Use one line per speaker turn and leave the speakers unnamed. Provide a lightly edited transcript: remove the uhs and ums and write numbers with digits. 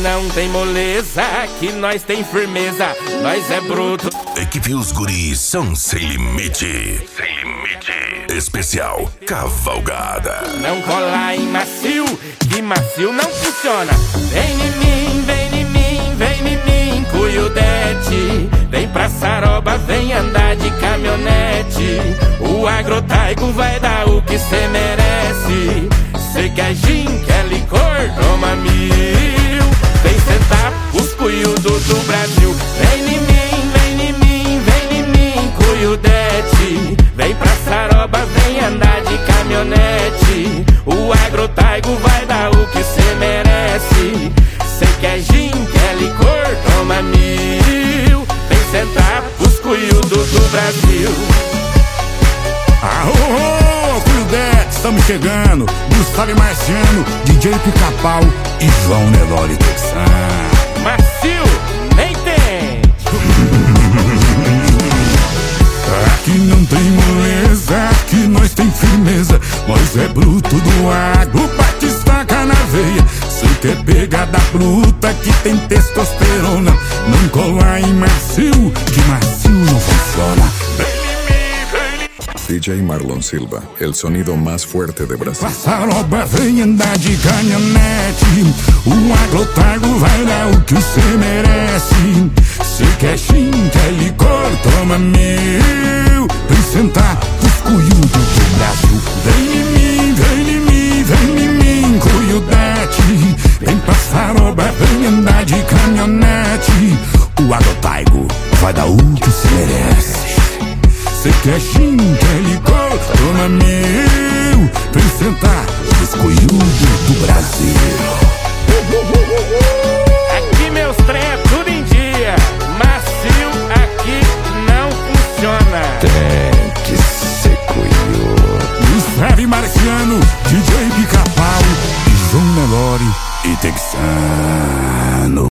não tem moleza, aqui nós tem firmeza, nós é bruto.
Equipe Os Guris são sem limite. Sem limite. Especial Cavalgada.
Não colar em macio, que macio não funciona. Vem em mim, vem em mim, vem em mim, Cuiudete. Vem pra Saroba, vem andar de caminhonete. O Agrotaigo vai dar o que cê merece. Cê quer gin, quer licor, toma 1000. Vem sentar os cuiudos do Brasil. Vem em mim, vem em mim, vem em mim, Cuiudete. Vem pra Saroba, vem andar de caminhonete. O Agrotaigo vai dar o que cê merece. Cê quer gin, quer licor, toma 1000. Vem sentar os cuiudos do Brasil.
Aô, Cuiudete, estamos chegando. Gustavo e Marciano, DJ Pica-Pau e João Nelore Texan.
Macio, nem tem.
Aqui não tem moleza, aqui nós tem firmeza. Nós é bruto do agro, bate estaca na veia. Cê quer pegada bruta que tem testosterona. Não colar em macio, que macio não funciona.
DJ Marlon Silva, el sonido más fuerte de Brasil.
Saroba vem andar de caminhonete. O Agrotaigo vai dar o que cê merece. Cê quer gin, quer licor, toma 1000. Vem sentar os cuiudos do Brasil. Vem em mim, vem em mim, vem em mim, Cuiudete. Vem pra Saroba, vem andar de caminhonete. O Agrotaigo vai dar o que cê merece. Cê quer gin, quer licor, toma 1000. Vem sentar os cuiudos do Brasil.
Aqui meus trem é tudo em dia. Macio aqui não funciona.
Tem que ser cuiudo.
Gustavo e Marciano, DJ Pica-Pau e João Nelore e Texano.